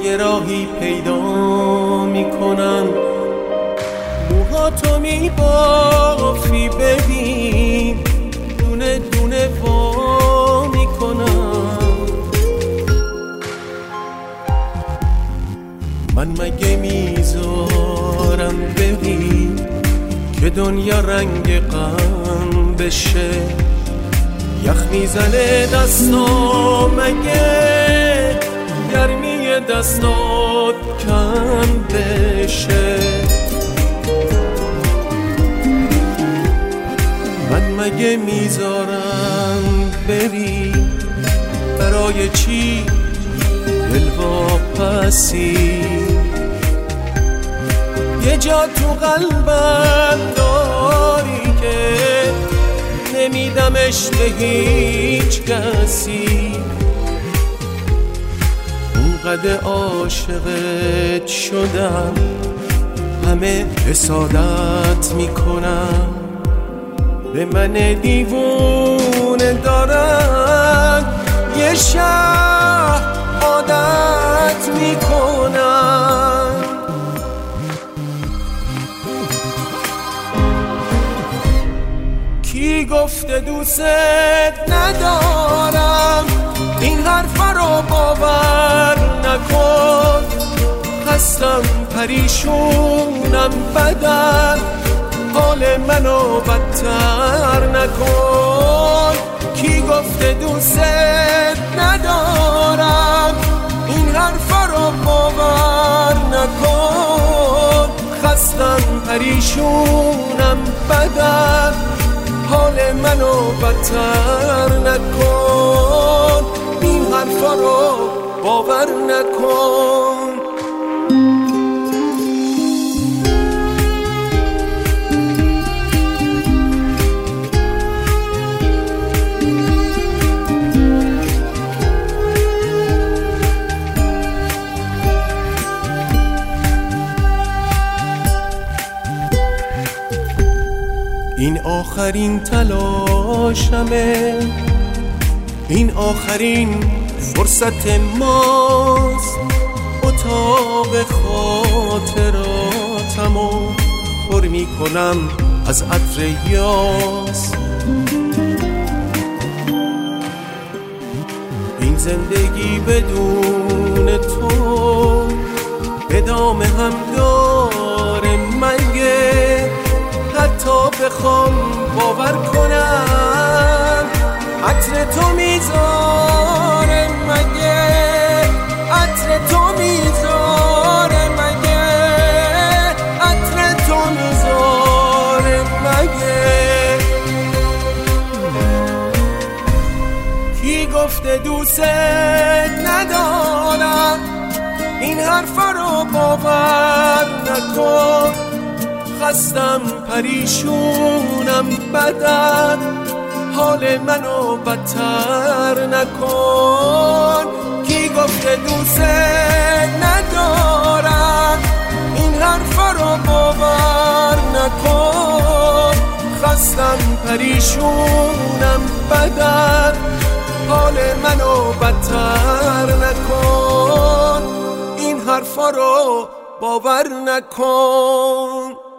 یه راهی پیدا میکنم، موهاتو میبافی ببین، دونه دونه وا میکنم. من مگه میذارم ببین که دنیا رنگ غم بشه، یخ میزنه دستا، مگه گرمی دستات کم بشه؟ من مگه میذارم بری، برای چی دل واپسی؟ یه جا تو قلبم داری که نمیدمش به هیچ کسی، اونقدر عاشقت شدم همه حسادت میکنم، به من دیوونه دارن یه شهر عادت میکنن. کی گفته دوست ندارم، این حرفا رو باور نکن، خستم پریشونم بدن، حال منو بدتر نکن. کی گفته دوست ندارم، این حرفا رو باور نکن، خستم پریشونم بدن، حال منو بدتر نکن، این حرفا رو باور نکن. این آخرین تلاشمه، این آخرین فرصت ماست، اتاق خاطراتمو پر میکنم از عطر یاس. این زندگی بدون تو ادامه هم داره مگه؟ حتی بخوام باور کنم عطر تو میذاره مگه؟ عطر تو میذاره مگه؟ عطر تو میذاره مگه؟ کی گفته دوست ندارم، این حرفا رو باور نکن، خستم پریشونم بدن، حال منو بدتر نکن. کی گفته دوست ندارم، این حرفا رو باور نکن، خستم پریشونم بدن، حال منو بدتر نکن، این حرفا رو باور نکن.